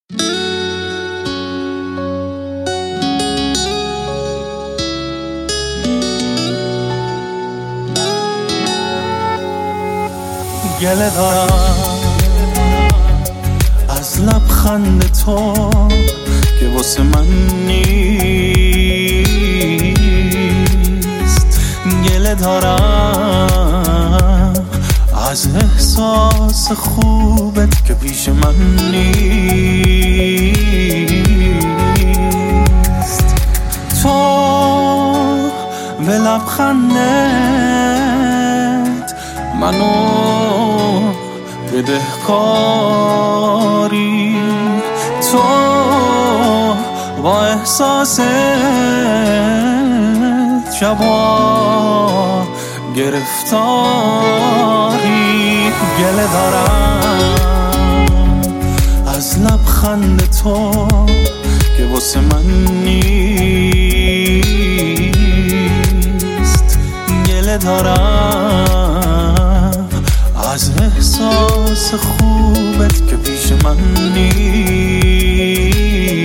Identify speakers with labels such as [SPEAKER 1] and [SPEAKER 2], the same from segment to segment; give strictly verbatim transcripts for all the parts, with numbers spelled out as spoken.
[SPEAKER 1] گله دارم از لبخند تو که واسه من نیست. گله دارم از احساس خوبت که پیش من نیست. تو به لبخندت منو بدهکاری، تو با احساست شبا گرفتاری. گله دارم از لبخند تو که واسه من نیست. گله دارم از احساس خوبت که پیش من نیست.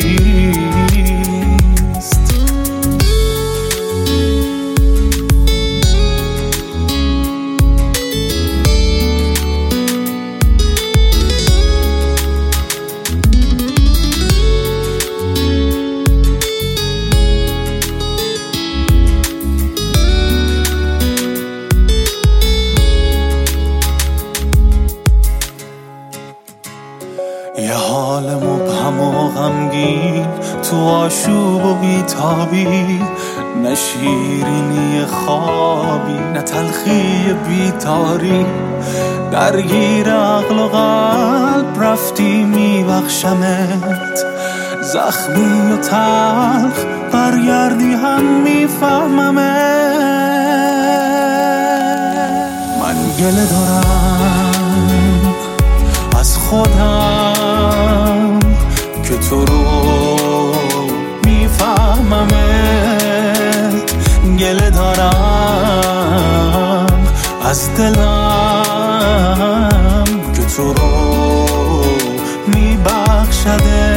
[SPEAKER 1] یه حال مبهم و غمگین تو آشوب و بیتابی، نه شیرینی خوابی نه تلخی بیتاری. درگیر عقل و قلب رفتی میبخشمت، زخمی و تلخ برگردی هم میفهممت. من گله دارم از خودم که تو رو میفهممت. گله دارم از دلم که تو رو میبخشده.